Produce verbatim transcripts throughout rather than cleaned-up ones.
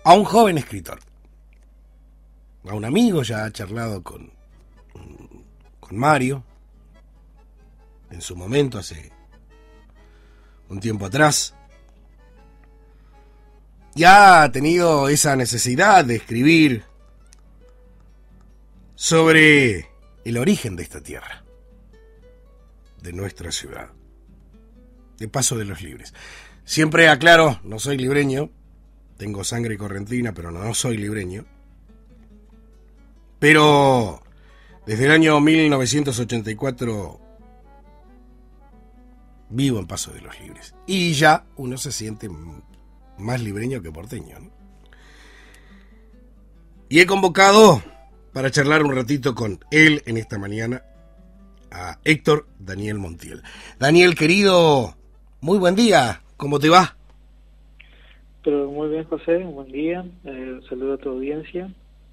a un joven escritor, a un amigo. Ya ha charlado con, con Mario en su momento, hace un tiempo atrás, y ha tenido esa necesidad de escribir sobre el origen de esta tierra, de nuestra ciudad, de Paso de los Libres. Siempre aclaro, no soy libreño, tengo sangre correntina, pero no soy libreño. Pero desde el año mil novecientos ochenta y cuatro vivo en Paso de los Libres. Y ya uno se siente más libreño que porteño, ¿no? Y he convocado para charlar un ratito con él en esta mañana a Héctor Daniel Montiel. Daniel, querido, muy buen día. ¿Cómo te va? Pero muy bien, José, un buen día. Eh, saludo a tu audiencia.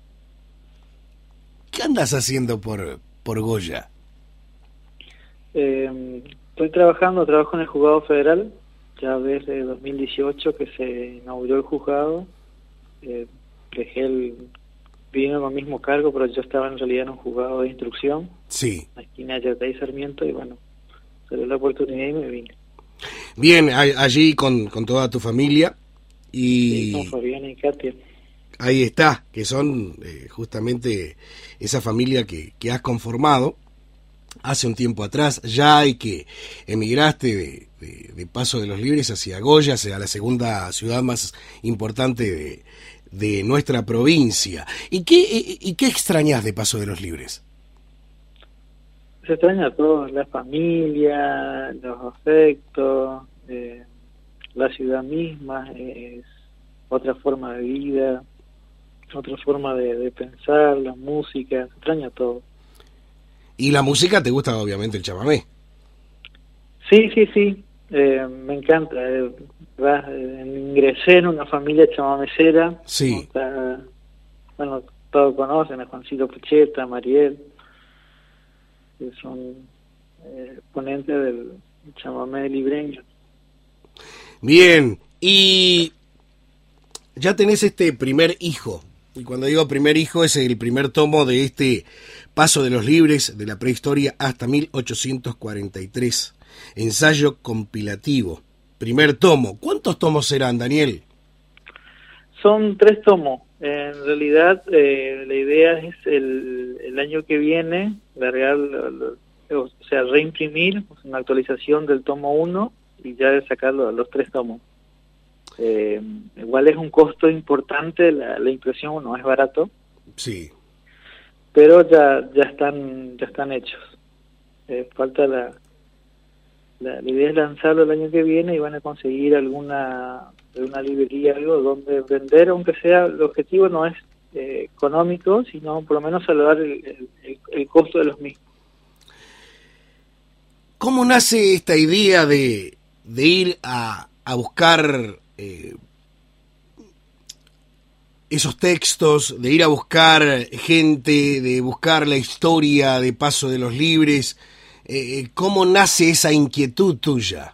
¿Qué andas haciendo por, por Goya? Eh, estoy trabajando, trabajo en el Juzgado Federal, ya desde dos mil dieciocho que se inauguró el juzgado. Eh, dejé el... Vine con el mismo cargo, pero yo estaba en realidad en un juzgado de instrucción. Sí. En la esquina de Yatay y Sarmiento, y bueno, salió la oportunidad y me vine. Bien, allí con, con toda tu familia. Y sí, con Fabiana y Katia. Ahí está, que son eh, justamente esa familia que, que has conformado hace un tiempo atrás, ya, y que emigraste de, de, de Paso de los Libres hacia Goya, hacia la segunda ciudad más importante de, de nuestra provincia. ¿Y qué, y, y qué extrañas de Paso de los Libres? Se extraña todo, la familia, los afectos, eh, la ciudad misma, es otra forma de vida, otra forma de, de pensar, la música, se extraña todo. ¿Y la música te gusta, obviamente, el chamamé? Sí, sí, sí, eh, me encanta. Eh, eh, ingresé en una familia chamamecera. Sí. Está, bueno, todos conocen a Juancito Pucheta, a Mariel, que son eh, ponentes del chamamé libreño. Bien, y ya tenés este primer hijo, y cuando digo primer hijo es el primer tomo de este Paso de los Libres, de la prehistoria hasta mil ochocientos cuarenta y tres, ensayo compilativo, primer tomo. ¿Cuántos tomos serán, Daniel? Son tres tomos. En realidad, eh, la idea es el, el año que viene largar, o sea, reimprimir una actualización del tomo uno y ya de sacarlo a los tres tomos. Eh, igual es un costo importante, la, la impresión no es barato. Sí. Pero ya ya están ya están hechos. Eh, falta la, la la idea es lanzarlo el año que viene y van a conseguir alguna una librería, algo donde vender, aunque sea, el objetivo no es eh, económico, sino por lo menos salvar el, el, el costo de los mismos. ¿Cómo nace esta idea de, de ir a, a buscar eh, esos textos, de ir a buscar gente, de buscar la historia de Paso de los Libres? Eh, ¿Cómo nace esa inquietud tuya?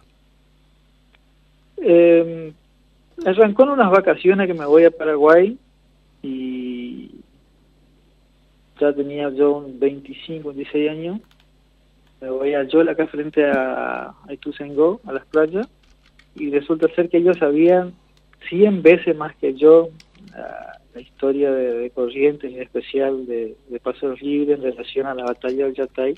Eh, arrancó en unas vacaciones que me voy a Paraguay y ya tenía yo un veinticinco, veintiséis años. Me voy a Yola, acá frente a, a Ituzaingó, a las playas, y resulta ser que ellos sabían cien veces más que yo la, la historia de, de Corrientes, y en especial de, de Paso de los Libres en relación a la batalla del Yatay.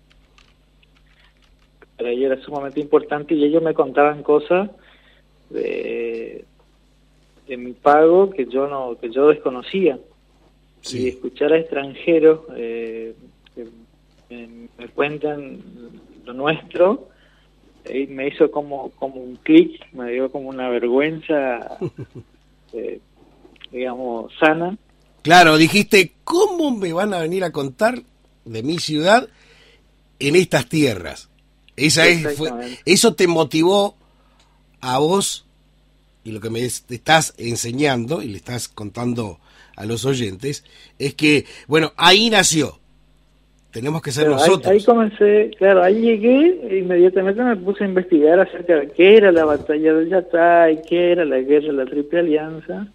Para ellos era sumamente importante y ellos me contaban cosas de, de mi pago que yo no que yo desconocía. Sí. Y escuchar a extranjeros eh, que me, me cuentan lo nuestro, eh, me hizo como como un clic, me dio como una vergüenza eh, digamos sana. Claro, dijiste, ¿cómo me van a venir a contar de mi ciudad en estas tierras? Esa es, fue, eso te motivó a vos, y lo que me te estás enseñando y le estás contando a los oyentes es que, bueno, ahí nació. Tenemos que ser claro, nosotros. Ahí, ahí comencé, claro, ahí llegué e inmediatamente me puse a investigar acerca de qué era la batalla del Yatay, qué era la guerra de la Triple Alianza,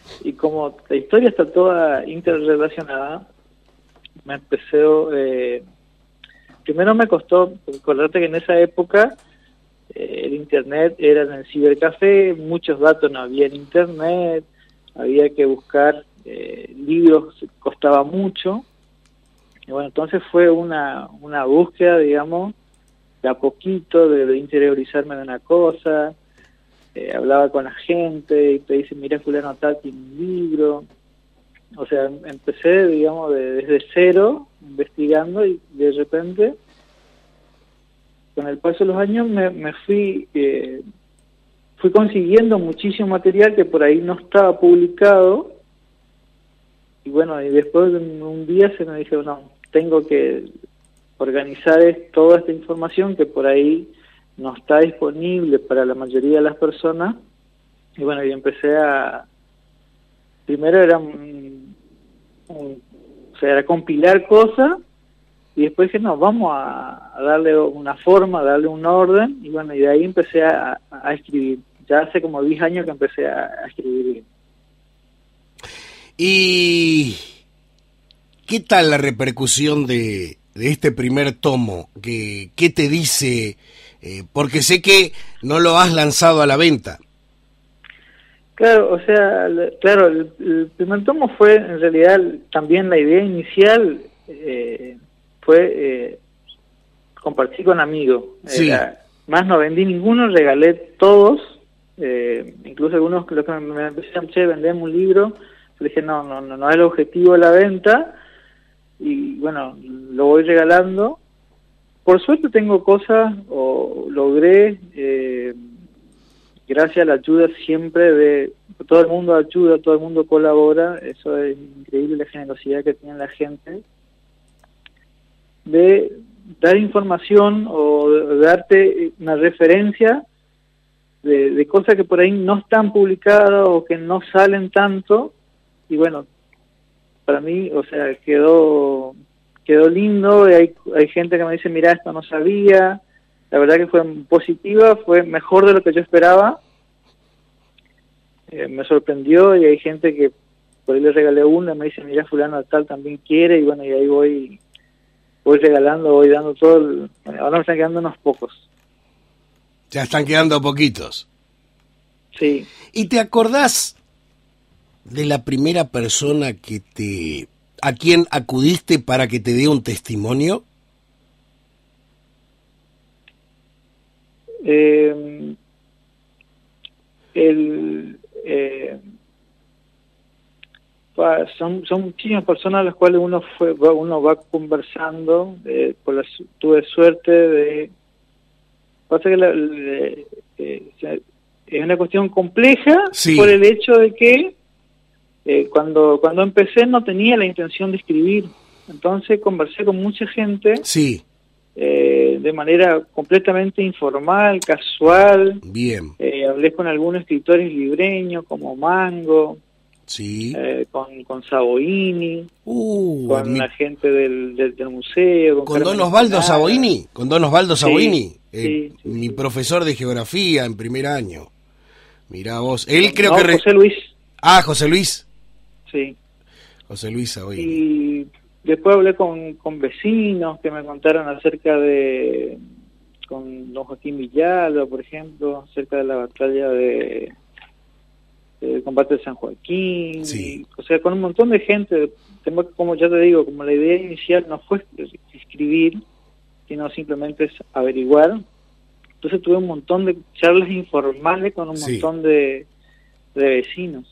y como la historia está toda interrelacionada, me empecé, eh, primero me costó, acordate que en esa época eh, el internet era en el cibercafé, muchos datos no había en internet, había que buscar eh, libros, costaba mucho, y bueno, entonces fue una, una búsqueda, digamos, de a poquito, de, de interiorizarme de una cosa, eh, hablaba con la gente, y te dicen, mira, fulano tal tiene un libro. O sea, empecé, digamos, de, desde cero, investigando, y de repente, con el paso de los años, me, me fui eh, fui consiguiendo muchísimo material que por ahí no estaba publicado, y bueno, y después de un día se me dijo, no, tengo que organizar es, toda esta información que por ahí no está disponible para la mayoría de las personas, y bueno, y empecé a, primero era un, un, o sea, era compilar cosas, y después dije, no, vamos a, a darle una forma, a darle un orden, y bueno, y de ahí empecé a, a escribir. Ya hace como diez años que empecé a, a escribir. ¿Y qué tal la repercusión de, de este primer tomo? ¿Qué, qué te dice? Eh, porque sé que no lo has lanzado a la venta. Claro, o sea, claro, el, el primer tomo fue en realidad también la idea inicial, eh, fue eh, compartir con amigos. Sí. Era, más no vendí ninguno, regalé todos, eh, incluso algunos que los que me, me decían, che, vendemos un libro, le dije, no, no, no, no es el objetivo de la venta, y bueno, lo voy regalando. Por suerte tengo cosas, o logré, eh, gracias a la ayuda siempre de, todo el mundo ayuda, todo el mundo colabora, eso es increíble la generosidad que tiene la gente, de dar información o de darte una referencia de, de cosas que por ahí no están publicadas o que no salen tanto, y bueno, para mí, o sea, quedó quedó lindo, y hay, hay gente que me dice, mira, esto no sabía, la verdad que fue positiva, fue mejor de lo que yo esperaba, eh, me sorprendió, y hay gente que por ahí le regalé una, me dice, mira, fulano tal también quiere, y bueno, y ahí voy voy regalando, voy dando todo, el, ahora me están quedando unos pocos. Ya están quedando poquitos. Sí. ¿Y te acordás de la primera persona que te, a quien acudiste para que te dé un testimonio? Eh, el, eh, son son muchísimas personas a las cuales uno fue uno va conversando, eh, por la, tuve suerte de, pasa que la, le, eh, es una cuestión compleja, sí, por el hecho de que eh, cuando cuando empecé no tenía la intención de escribir, entonces conversé con mucha gente, sí, eh, de manera completamente informal, casual. Bien. Eh, hablé con algunos escritores libreños como Mango, sí, eh, con, con Saboini, uh, con mi... la gente del, del, del museo. ¿Con, ¿Con Don Osvaldo Saboini? ¿Con Don Osvaldo Saboini? Sí, eh, sí, sí, mi sí. profesor de geografía en primer año. Mirá vos. Él creo no, que... Re... José Luis. Ah, José Luis. Sí. José Luis Saboini. Y después hablé con, con vecinos que me contaron acerca de... con don Joaquín Villalba, por ejemplo, acerca de la batalla de... el combate de San Joaquín, sí. Y, o sea, con un montón de gente, como ya te digo, como la idea inicial no fue escribir, sino simplemente es averiguar, entonces tuve un montón de charlas informales con un sí. montón de, de vecinos.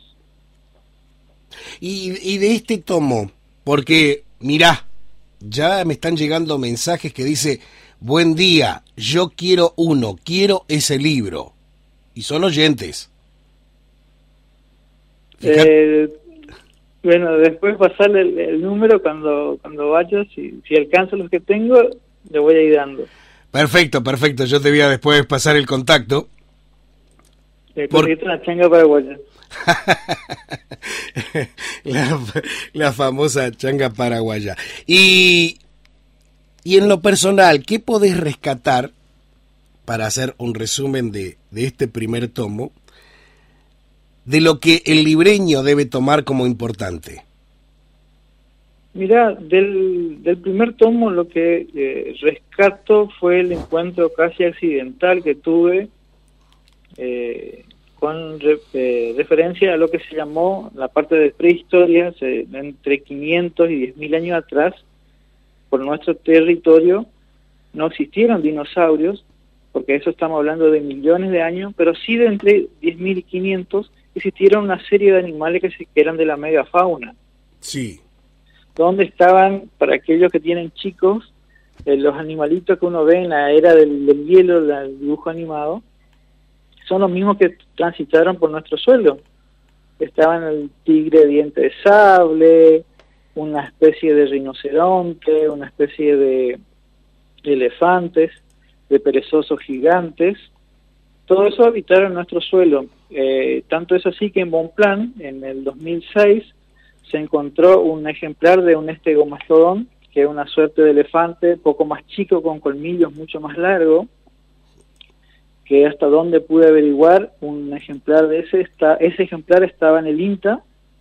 Y, y de este tomo, porque, mirá, ya me están llegando mensajes que dice, buen día, yo quiero uno, quiero ese libro, y son oyentes. Eh, bueno, después pasarle el, el número cuando cuando vaya, si, si alcanzo los que tengo, le voy a ir dando. Perfecto, perfecto, yo te voy a después pasar el contacto. Eh, Por... una changa paraguaya. la, la famosa changa paraguaya. Y, y en lo personal, ¿qué podés rescatar para hacer un resumen de, de este primer tomo? de lo que el libreño debe tomar como importante? Mira, del, del primer tomo lo que eh, rescato fue el encuentro casi accidental que tuve eh, con re, eh, referencia a lo que se llamó la parte de prehistoria, se, entre quinientos y diez mil años atrás, por nuestro territorio no existieron dinosaurios, porque eso estamos hablando de millones de años, pero sí de entre diez mil y quinientos existieron una serie de animales que, se, que eran de la megafauna. Sí. Donde estaban, para aquellos que tienen chicos, eh, los animalitos que uno ve en la era del, del hielo, la, el dibujo animado, son los mismos que transitaron por nuestro suelo. Estaban el tigre de diente de sable, una especie de rinoceronte, una especie de, de elefantes, de perezosos gigantes. Todo eso habitaron nuestro suelo. Eh, tanto es así que en Bonpland, en el dos mil seis, se encontró un ejemplar de un estegomastodón, que es una suerte de elefante, poco más chico, con colmillos mucho más largo, que hasta donde pude averiguar, un ejemplar de ese, está, ese ejemplar estaba en el INTA,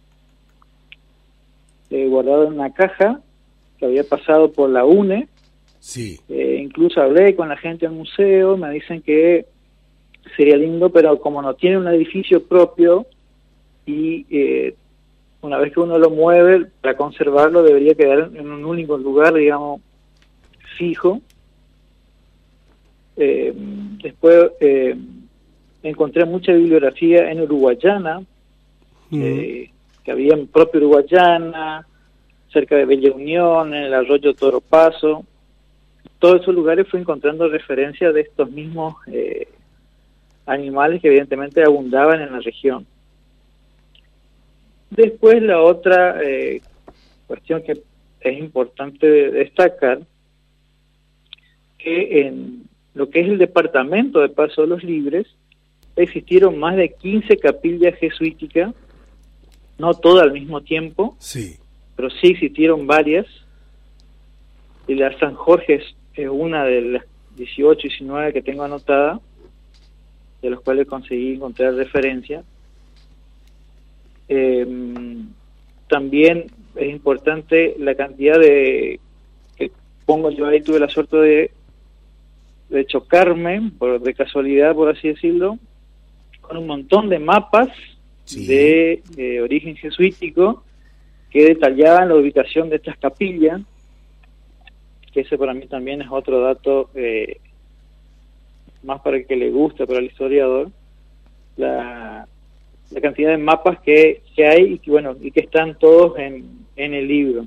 eh, guardado en una caja, que había pasado por la UNE. Sí. Eh, incluso hablé con la gente del museo, me dicen que sería lindo, pero como no tiene un edificio propio y eh, una vez que uno lo mueve, para conservarlo debería quedar en un único lugar, digamos, fijo. Eh, después eh, encontré mucha bibliografía en Uruguayana, mm. eh, que había en propio Uruguayana, cerca de Bella Unión, en el arroyo Toro Paso. Todos esos lugares fui encontrando referencias de estos mismos eh, animales que evidentemente abundaban en la región. Después la otra eh, cuestión que es importante destacar, que en lo que es el departamento de Paso de los Libres existieron más de quince capillas jesuíticas, no todas al mismo tiempo, sí, pero sí existieron varias, y la San Jorge es, es una de las dieciocho, diecinueve que tengo anotada, de los cuales conseguí encontrar referencia. Eh, también es importante la cantidad de que pongo yo ahí, tuve la suerte de, de chocarme, por, de casualidad por así decirlo, con un montón de mapas sí. de, de origen jesuítico que detallaban la ubicación de estas capillas, que ese para mí también es otro dato eh, más para el que le gusta, para el historiador, la la cantidad de mapas que, que hay y que bueno y que están todos en, en el libro.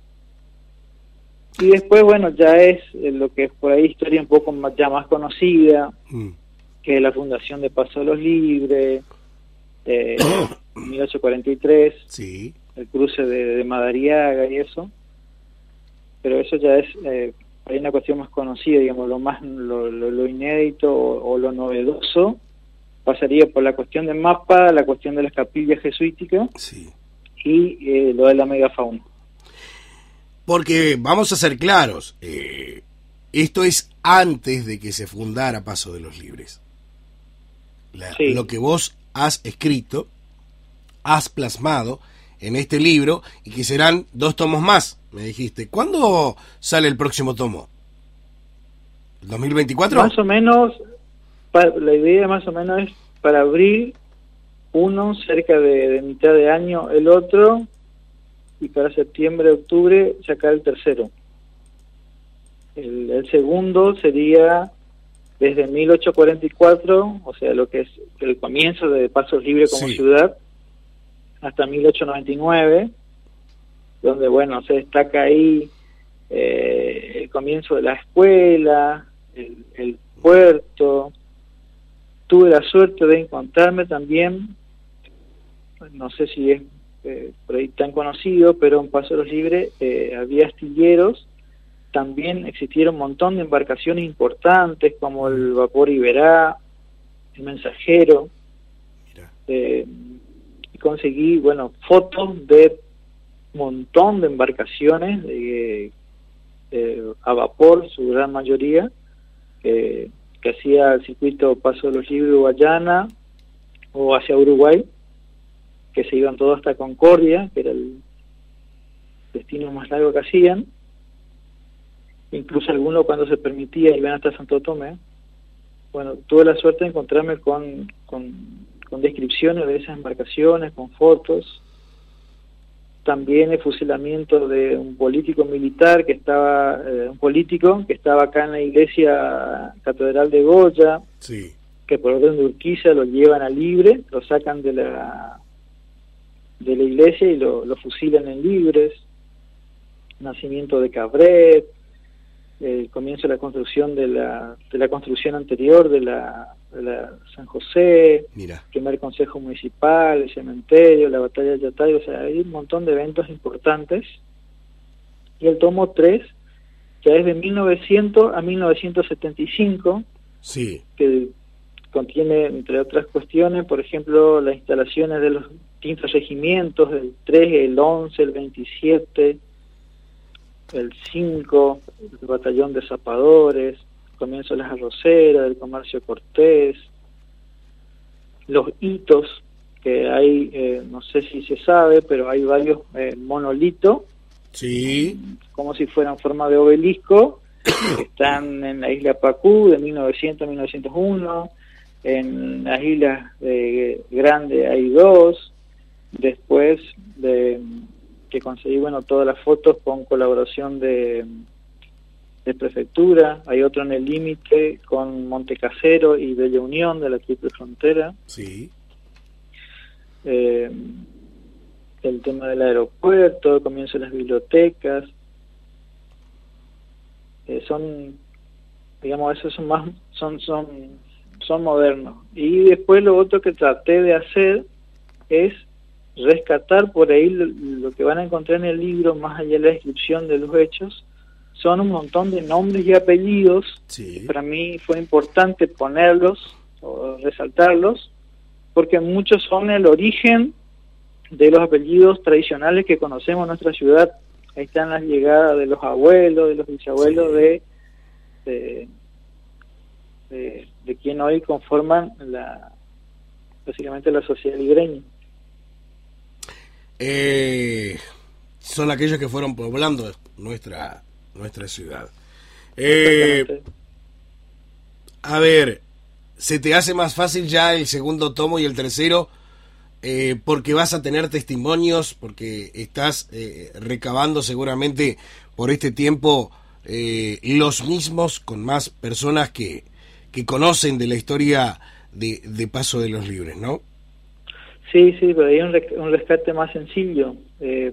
Y después bueno ya es lo que es por ahí historia un poco más, ya más conocida, mm. que es la fundación de Paso de los Libres, eh, mil ochocientos cuarenta y tres, sí. el cruce de, de Madariaga y eso, pero eso ya es eh, hay una cuestión más conocida, digamos, lo más lo, lo, lo inédito o, o lo novedoso pasaría por la cuestión del mapa, la cuestión de las capillas jesuíticas sí. y eh, lo de la megafauna. Porque vamos a ser claros, eh, esto es antes de que se fundara Paso de los Libres. La, sí. Lo que vos has escrito, has plasmado en este libro y que serán dos tomos más, me dijiste. ¿Cuándo sale el próximo tomo? ¿el dos mil veinticuatro? Más o menos... La idea más o menos es para abril uno, cerca de, de mitad de año el otro, y para septiembre, octubre sacar el tercero. El, el segundo sería desde mil ochocientos cuarenta y cuatro, o sea, lo que es el comienzo de Pasos Libres como sí. ciudad, hasta mil ochocientos noventa y nueve, donde, bueno, se destaca ahí eh, el comienzo de la escuela, el, el puerto. Tuve la suerte de encontrarme también, no sé si es eh, por ahí tan conocido, pero en Paso de los Libres eh, había astilleros, también existieron un montón de embarcaciones importantes como el vapor Iberá, el Mensajero, eh, y conseguí, bueno, fotos de un montón de embarcaciones eh, eh, a vapor, su gran mayoría, eh, que hacía el circuito Paso de los Libres Guayana o hacia Uruguay, que se iban todos hasta Concordia, que era el destino más largo que hacían. Incluso algunos, cuando se permitía, iban hasta Santo Tomé. Bueno, tuve la suerte de encontrarme con, con, con descripciones de esas embarcaciones, con fotos. También el fusilamiento de un político militar que estaba, eh, un político que estaba acá en la iglesia Catedral de Goya, sí. que por orden de Urquiza lo llevan a Libre, lo sacan de la de la iglesia y lo, lo fusilan en Libres. Nacimiento de Cabret, el comienzo de la construcción de la de la construcción anterior de la, de la San José, Mira. Primer Consejo Municipal, el cementerio, la batalla de Yatay, o sea, hay un montón de eventos importantes. Y el tomo tres, que es de mil novecientos a mil novecientos setenta y cinco, sí. que contiene, entre otras cuestiones, por ejemplo, las instalaciones de los distintos regimientos, el tres, el once, el veintisiete, el cinco, el batallón de zapadores, comienzo de las arroceras, del comercio Cortés, los hitos, que hay, eh, no sé si se sabe, pero hay varios eh, monolitos, sí. como si fueran forma de obelisco, que están en la isla Pacú de mil novecientos a mil novecientos uno, en las islas de Grande hay dos, después de que conseguí, bueno, todas las fotos con colaboración de, de prefectura, hay otro en el límite con Montecasero y Bella Unión de la Triple Frontera. Sí. Eh, el tema del aeropuerto, el comienzo de las bibliotecas, eh, son, digamos, esos son más, son, son, son modernos. Y después lo otro que traté de hacer es rescatar por ahí lo, lo que van a encontrar en el libro, más allá de la descripción de los hechos, son un montón de nombres y apellidos. Sí. Para mí fue importante ponerlos o resaltarlos, porque muchos son el origen de los apellidos tradicionales que conocemos en nuestra ciudad. Ahí están las llegadas de los abuelos, de los bisabuelos, sí. de, de, de, de quien hoy conforman la, básicamente la sociedad libreña. Eh, son aquellos que fueron poblando nuestra nuestra ciudad. Eh, a ver, ¿se te hace más fácil ya el segundo tomo y el tercero? Eh, porque vas a tener testimonios, porque estás eh, recabando seguramente por este tiempo eh, los mismos con más personas que, que conocen de la historia de, de Paso de los Libres, ¿no? Sí, sí, pero hay un, un rescate más sencillo. Eh,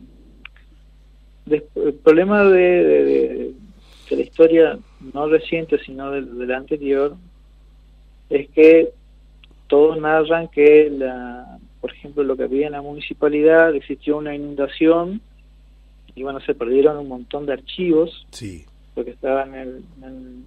de, el problema de, de, de, de la historia no reciente, sino de, de la anterior, es que todos narran que, la, por ejemplo, lo que había en la municipalidad, existió una inundación y bueno, se perdieron un montón de archivos, sí. porque estaban en el... En,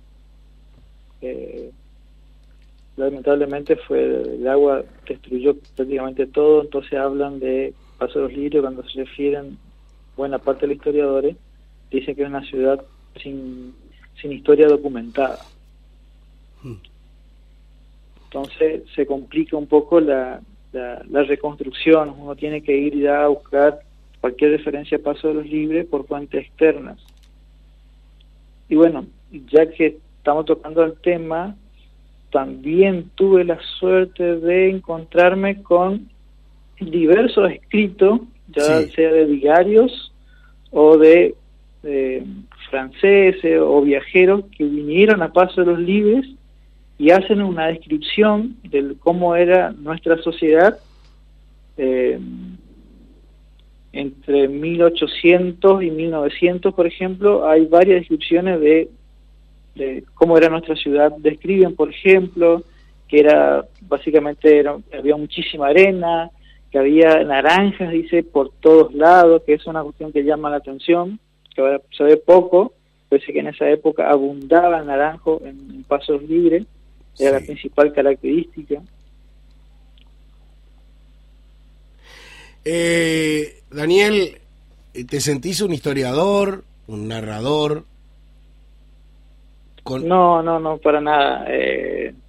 eh, lamentablemente fue el agua destruyó prácticamente todo, entonces hablan de Paso de los Libres cuando se refieren, buena parte de los historiadores dicen que es una ciudad sin, sin historia documentada. Hmm. Entonces se complica un poco la, la, la reconstrucción, uno tiene que ir ya a buscar cualquier referencia a Paso de los Libres por fuentes externas. Y bueno, ya que estamos tocando el tema, también tuve la suerte de encontrarme con diversos escritos, ya sí. sea de diarios o de, de franceses o viajeros que vinieron a Paso de los Libres y hacen una descripción de cómo era nuestra sociedad eh, entre mil ochocientos y mil novecientos, por ejemplo. Hay varias descripciones de de cómo era nuestra ciudad. Describen, por ejemplo, que era básicamente era, había muchísima arena, que había naranjas, dice, por todos lados, que es una cuestión que llama la atención, que ahora se ve poco, pese que en esa época abundaba el naranjo en, en Pasos Libres, era sí. la principal característica. Eh, Daniel, ¿te sentís un historiador, un narrador? Con... No, no, no, para nada. Eh,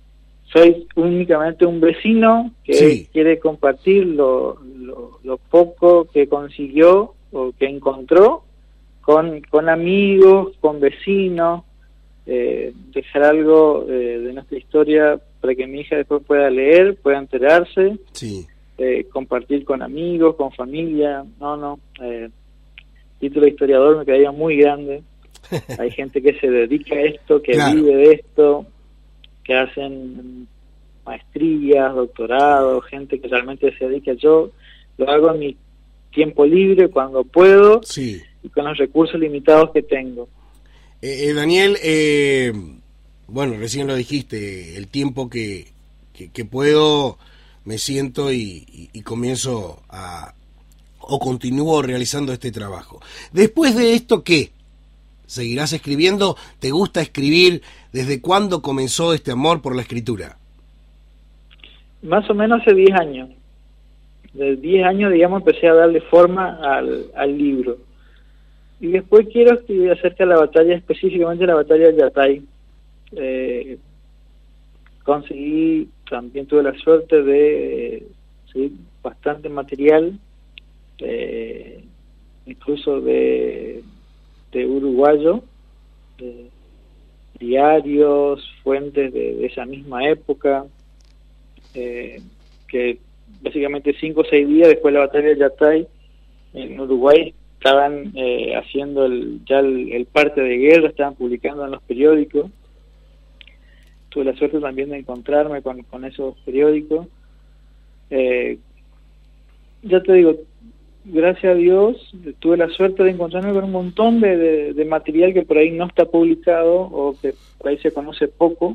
soy únicamente un vecino que sí. quiere compartir lo, lo, lo poco que consiguió o que encontró con, con amigos, con vecinos, eh, dejar algo eh, de nuestra historia para que mi hija después pueda leer, pueda enterarse, sí. eh, compartir con amigos, con familia. No, no, eh, título de historiador me quedaría muy grande. Hay gente que se dedica a esto, que claro. vive de esto, que hacen maestrías, doctorados, gente que realmente se dedica. Yo lo hago en mi tiempo libre, cuando puedo, sí. y con los recursos limitados que tengo. Eh, eh, Daniel, eh, bueno, recién lo dijiste, el tiempo que, que, que puedo me siento y, y, y comienzo a, o continúo realizando este trabajo. Después de esto, ¿qué? ¿Seguirás escribiendo? ¿Te gusta escribir? ¿Desde cuándo comenzó este amor por la escritura? Más o menos hace diez años. De diez años, digamos, empecé a darle forma al, al libro. Y después quiero escribir acerca de la batalla, específicamente la batalla de Yatay. Eh, conseguí, también tuve la suerte de eh, seguir bastante material, eh, incluso de, de uruguayo, de diarios, fuentes de, de esa misma época, eh, que básicamente cinco o seis días después de la batalla de Yatay, en Uruguay estaban eh, haciendo el, ya el, el parte de guerra, estaban publicando en los periódicos. Tuve la suerte también de encontrarme con, con esos periódicos. Eh, ya te digo, gracias a Dios, tuve la suerte de encontrarme con un montón de, de, de material que por ahí no está publicado o que por ahí se conoce poco.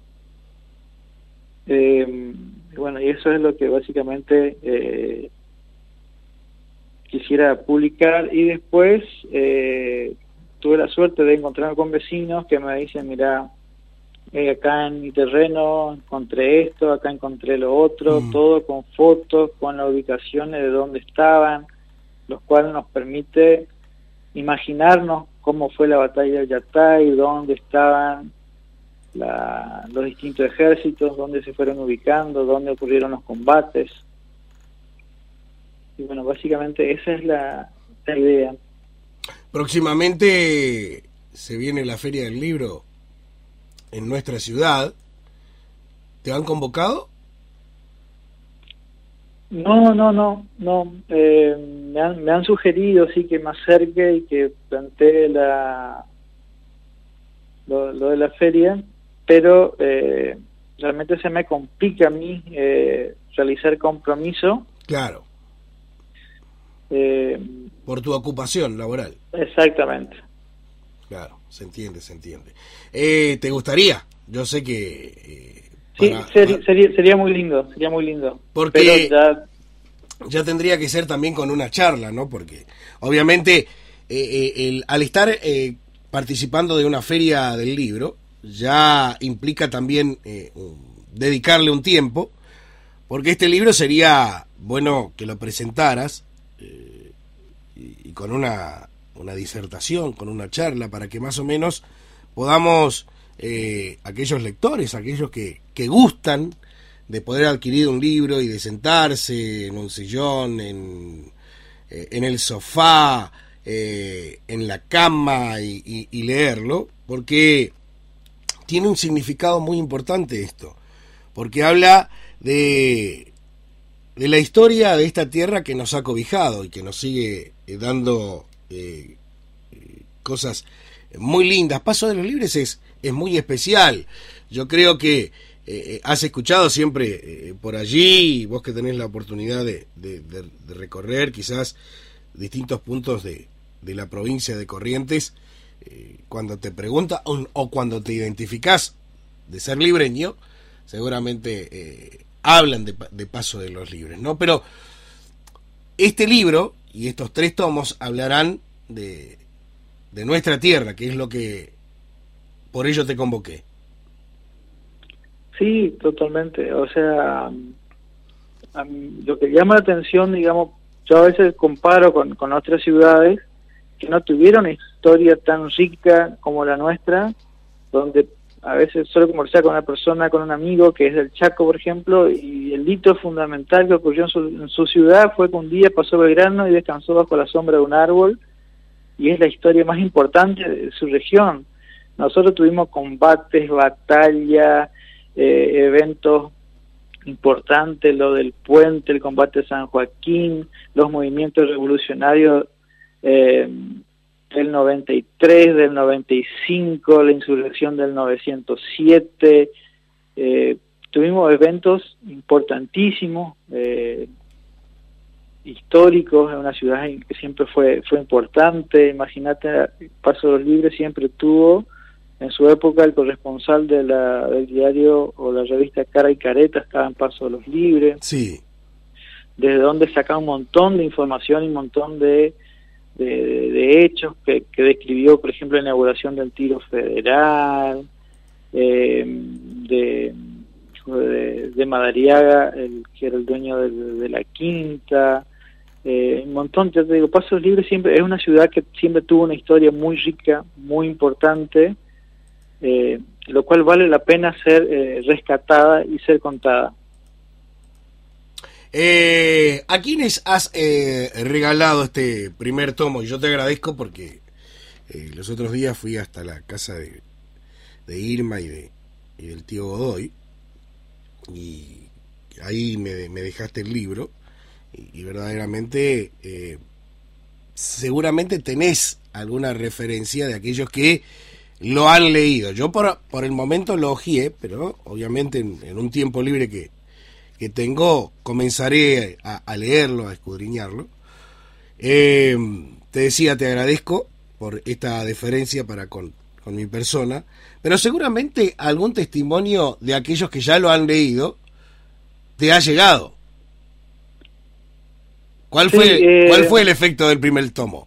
Eh, bueno, y eso es lo que básicamente eh, quisiera publicar. Y después eh, tuve la suerte de encontrarme con vecinos que me dicen, mira, eh, acá en mi terreno encontré esto, acá encontré lo otro, mm. todo con fotos, con las ubicaciones de dónde estaban, los cuales nos permite imaginarnos cómo fue la batalla de Yatay, dónde estaban la, los distintos ejércitos, dónde se fueron ubicando, dónde ocurrieron los combates. Y bueno, básicamente esa es la, la idea. Próximamente se viene la Feria del Libro en nuestra ciudad. ¿Te han convocado? No, no, no, no. Eh, me, han, me han sugerido sí que me acerque y que plantee la lo, lo de la feria, pero eh, realmente se me complica a mí eh, realizar compromiso. Claro. Eh, Por tu ocupación laboral. Exactamente. Claro, se entiende, se entiende. Eh, ¿Te gustaría? Yo sé que... Eh, para, sí, sería, para... sería, sería muy lindo, sería muy lindo. Porque pero ya... ya tendría que ser también con una charla, ¿no? Porque obviamente eh, eh, el, al estar eh, participando de una feria del libro, ya implica también eh, dedicarle un tiempo, porque este libro sería bueno que lo presentaras eh, y, y con una... una disertación, con una charla, para que más o menos podamos, eh, aquellos lectores, aquellos que, que gustan de poder adquirir un libro y de sentarse en un sillón, en, eh, en el sofá, eh, en la cama y, y, y leerlo, porque tiene un significado muy importante esto, porque habla de, de la historia de esta tierra que nos ha cobijado y que nos sigue eh, dando... Eh, eh, cosas muy lindas. Paso de los Libres es, es muy especial. Yo creo que eh, has escuchado siempre eh, por allí, vos que tenés la oportunidad de, de, de, de recorrer quizás distintos puntos de, de la provincia de Corrientes, eh, cuando te pregunta o, o cuando te identificás de ser libreño, seguramente eh, hablan de, de Paso de los Libres, ¿no? Pero este libro y estos tres tomos hablarán de, de nuestra tierra, que es lo que por ello te convoqué. Sí, totalmente. O sea, a mí, lo que llama la atención, digamos, yo a veces comparo con, con otras ciudades que no tuvieron historia tan rica como la nuestra, donde a veces suelo conversar con una persona, con un amigo que es del Chaco, por ejemplo, y el hito fundamental que ocurrió en su, en su ciudad fue que un día pasó Belgrano y descansó bajo la sombra de un árbol, y es la historia más importante de su región. Nosotros tuvimos combates, batallas, eh, eventos importantes, lo del puente, el combate de San Joaquín, los movimientos revolucionarios eh, del noventa y tres, del noventa y cinco, la insurrección del novecientos siete, eh, tuvimos eventos importantísimos, eh, históricos, en una ciudad que siempre fue fue importante. Imagínate, Paso de los Libres siempre tuvo en su época el corresponsal de la, del diario o la revista Cara y Careta, estaba en Paso de los Libres. Sí. Desde donde sacaba un montón de información y un montón de, de, de, de hechos que, que describió, por ejemplo, la inauguración del tiro federal, eh, de, de, de Madariaga, el que era el dueño de, de la quinta, eh, un montón. Te digo, Paso de los Libres siempre es una ciudad que siempre tuvo una historia muy rica, muy importante, eh, lo cual vale la pena ser eh, rescatada y ser contada. Eh, ¿A quiénes has eh, regalado este primer tomo? Y yo te agradezco porque eh, los otros días fui hasta la casa de, de Irma y, de, y del tío Godoy, y ahí me, me dejaste el libro, y, y verdaderamente eh, seguramente tenés alguna referencia de aquellos que lo han leído. Yo por, por el momento lo ojeé, pero obviamente en, en un tiempo libre que, que tengo comenzaré a, a leerlo, a escudriñarlo. Eh, te decía, te agradezco por esta deferencia para con, con mi persona, pero seguramente algún testimonio de aquellos que ya lo han leído te ha llegado. ¿Cuál Sí, fue, eh, ¿cuál fue el efecto del primer tomo?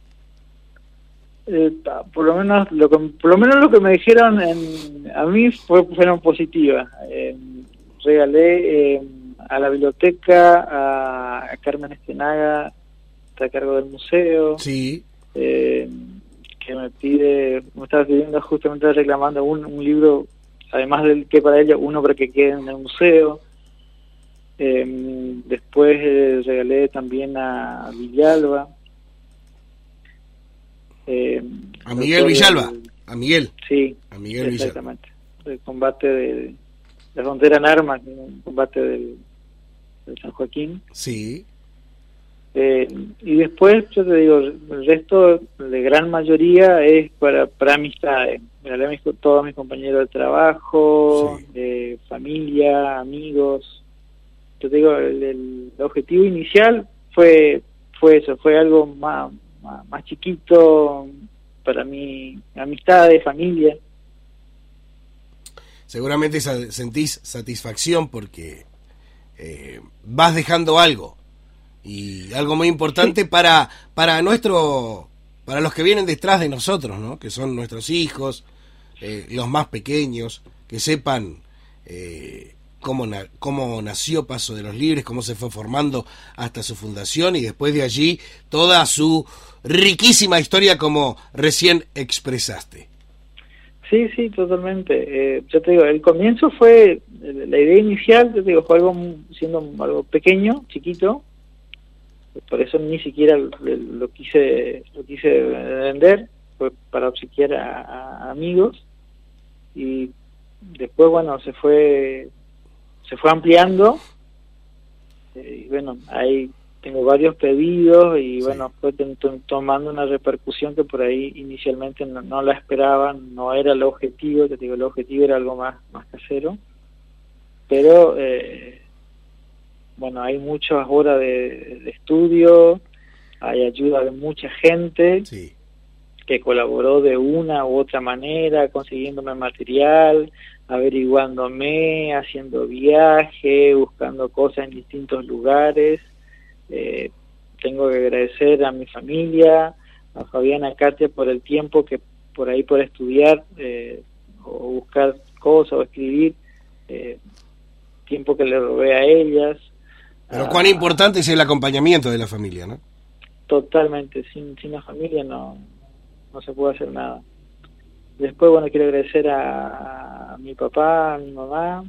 Eh, por lo menos lo que, por lo menos lo que me dijeron en, a mí fue, fueron positivas. Eh, regalé eh, a la biblioteca, a, a Carmen Estenaga, está a cargo del museo, Sí. eh, que me pide, me estaba pidiendo, justamente reclamando un, un libro, además del que para ella, uno para que quede en el museo. Eh, después eh, regalé también a Villalba. Eh, A Miguel Villalba, el, a Miguel. Sí, a Miguel exactamente. Villalba. El combate de la frontera en armas, el combate del, del San Joaquín. Sí. Eh, y después, yo te digo, el resto, de gran mayoría, es para, para amistades. Regalé a mis, todos mis compañeros de trabajo, Sí. de familia, amigos. Yo te digo, el, el objetivo inicial fue fue eso, fue algo más, más, más chiquito para mi amistades, familia. Seguramente sa- sentís satisfacción porque eh, vas dejando algo, y algo muy importante Sí. para para nuestro para los que vienen detrás de nosotros, ¿no? Que son nuestros hijos, eh, los más pequeños, que sepan eh, cómo na- cómo nació Paso de los Libres, cómo se fue formando hasta su fundación, y después de allí toda su riquísima historia, como recién expresaste. Sí, sí, totalmente. Eh, yo te digo, el comienzo fue, la idea inicial, yo te digo, fue algo siendo algo pequeño, chiquito, por eso ni siquiera lo, lo quise lo quise vender, fue para obsequiar a, a amigos, y después, bueno, se fue se fue ampliando, eh, y bueno, ahí tengo varios pedidos, y Sí. bueno, fue t- t- tomando una repercusión que por ahí inicialmente no, no la esperaban, no era el objetivo, te digo, el objetivo era algo más, más casero, pero eh, bueno, hay muchas horas de, de estudio, hay ayuda de mucha gente Sí. que colaboró de una u otra manera, consiguiéndome material, averiguándome, haciendo viaje, buscando cosas en distintos lugares. Eh, tengo que agradecer a mi familia, a Fabiana, a Katia, por el tiempo que por ahí por estudiar eh, o buscar cosas o escribir, eh, tiempo que le robé a ellas. Pero a, cuán importante es el acompañamiento de la familia, ¿no? Totalmente, sin, sin la familia no, no se puede hacer nada. después, bueno, quiero agradecer a, a mi papá, a mi mamá,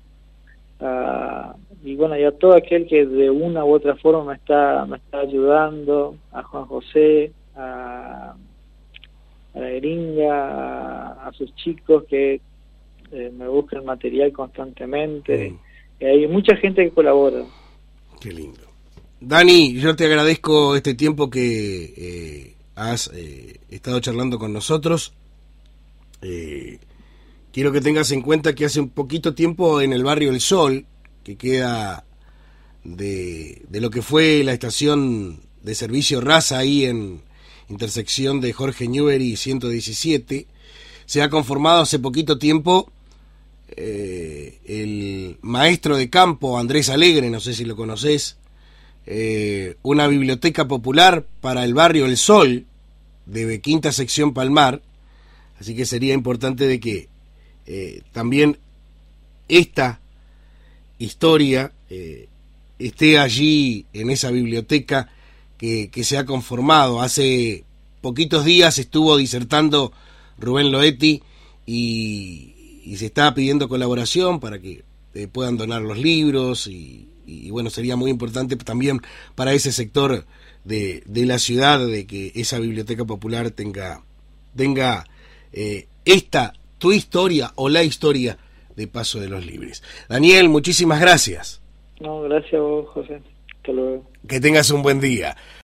a, y bueno, y a todo aquel que de una u otra forma me está, me está ayudando, a Juan José, a, a la gringa, a, a sus chicos que eh, me buscan material constantemente, mm. y hay mucha gente que colabora. Qué lindo. Dani, yo te agradezco este tiempo que eh, has eh, estado charlando con nosotros. Eh, quiero que tengas en cuenta que hace un poquito tiempo en el barrio El Sol, que queda de, de lo que fue la estación de servicio Raza ahí en intersección de Jorge Newbery y ciento diecisiete, se ha conformado hace poquito tiempo eh, el maestro de campo Andrés Alegre, no sé si lo conoces, eh, una biblioteca popular para el barrio El Sol de quinta sección Palmar, así que sería importante de que eh, también esta historia eh, esté allí en esa biblioteca que, que se ha conformado. Hace poquitos días estuvo disertando Rubén Loetti y, y se está pidiendo colaboración para que eh, puedan donar los libros y, y bueno, sería muy importante también para ese sector de, de la ciudad de que esa biblioteca popular tenga, tenga eh, esta, tu historia o la historia de Paso de los Libres. Daniel, muchísimas gracias. No, gracias a vos, José. Hasta luego. Que tengas un buen día.